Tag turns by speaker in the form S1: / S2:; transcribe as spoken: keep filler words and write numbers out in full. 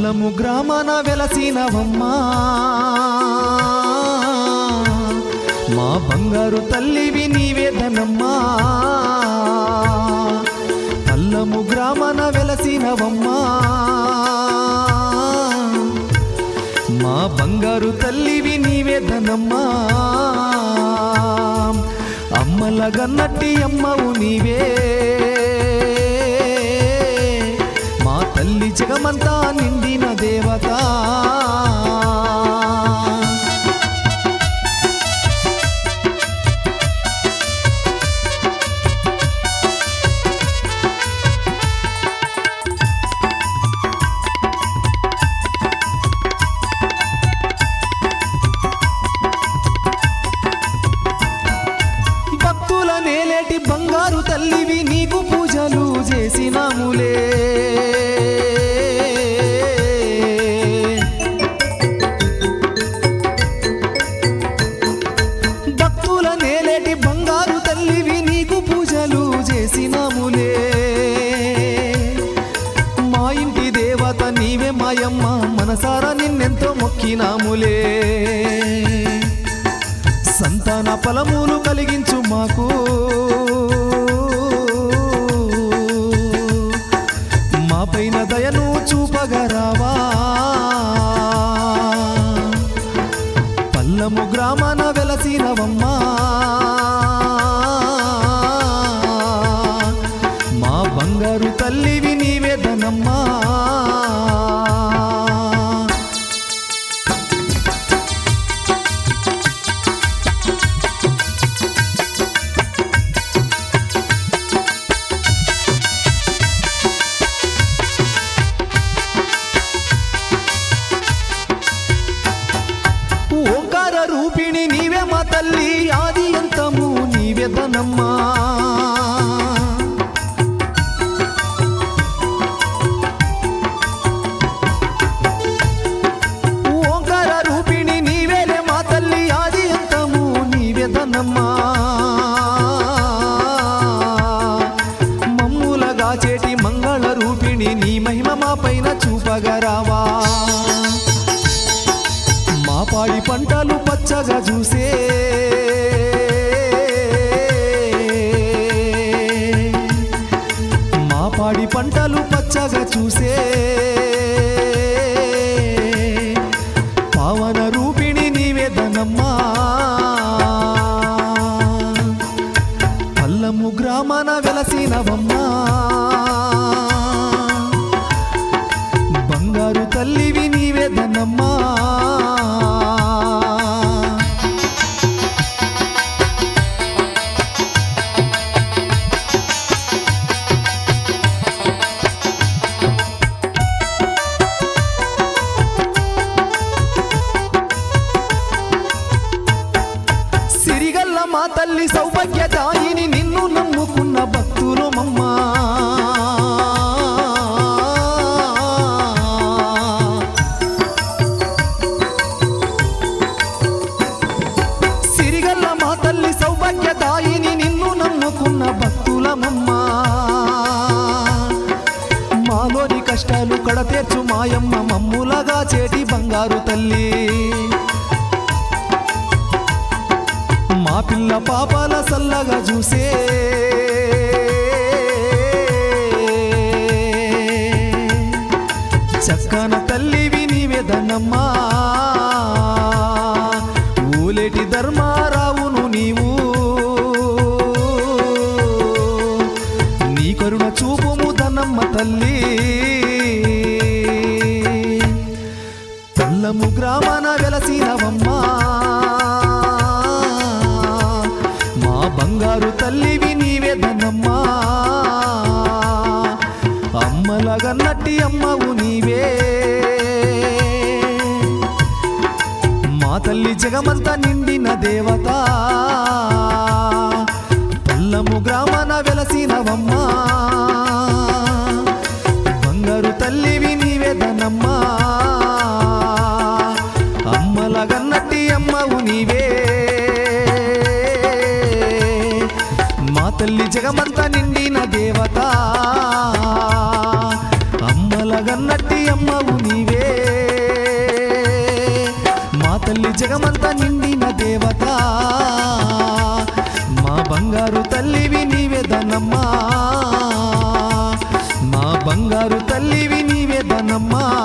S1: పల్లము గ్రామాన వెలసినవమ్మా మా బంగారు తల్లివి నీవేదనమ్మా పల్లము గ్రామాన వెలసినవమ్మా మా బంగారు తల్లివి నీవేదనమ్మా అమ్మలగన్నట్టి అమ్మవు నీవే మా తల్లి జగమంతా నిండిన దేవత నేలేటి బంగారు తల్లివి నీకు పూజలు చేసినాములే భక్తుల నేలేటి బంగారు తల్లివి నీకు పూజలు చేసినాములే మా ఇంటి దేవత నీవే మాయమ్మ మనసారా నిన్నెంతో మొక్కినాములే సంతాన ఫలములు కలిగించు మాకు మా పైన దయను చూపగరావా పల్లము గ్రామాన వెలసినవమ్మా మా బంగారు తల్లివి నీవేదనమ్మా రూపిణి నీవే మా తల్లి ఆది అంతము నీవేదనమ్మా ఓంకార రూపిణి నీవేలే మా తల్లి ఆది అంతము నీవేదనమ్మా మమ్ములగా చేటి మంగళ రూపిణి నీ మహిమ మా పైన చూపగరావా మా పాడి పంటలు పచ్చగా చూసే మా పాడి పంటలు పచ్చగా చూసే పావన రూపిణి నీవేదనమ్మా పల్లము గ్రామాన వెలసినవమ్మా బంగారు తల్లివి నీవేదనమ్మా సిరిగల్ల మా తల్లి సౌభాగ్యదాయిని నిన్ను నమ్ముకున్న భక్తులు మమ్మా సిరిగల్ల మా తల్లి సౌభాగ్యదాయిని నిన్ను నమ్ముకున్న భక్తులమమ్మా మాలోని కష్టాలు కడతీర్చు మాయమ్మ మమ్ములగా చేటి బంగారు తల్లి మా పిల్ల పాపాల సల్లగా చూసే చక్కన తల్లివి నీవేదనమ్మా ఊలేటి ధర్మారావును నీవు నీ కరుణ చూపుము ధనమ్మ తల్లి పల్లము గ్రామాన వెలసినవమ్మా బంగారు తల్లివి నీవేదనమ్మా అమ్మలగన్నట్టి అమ్మవు నీవే మా తల్లి జగమంతా నిండిన దేవత పల్లము గ్రామాన వెలసినవమ్మా బంగారు తల్లివి నీవేదనమ్మా అమ్మలగన్నట్టి అమ్మవు నీవే తల్లి జగమంతా నిండిన దేవత అమ్మలగన్నట్టి అమ్మవు నీవే జగమంతా నిండిన దేవత మా బంగారు తల్లివి నీవే ధనమ్మా మా బంగారు తల్లివి నీవే ధనమ్మా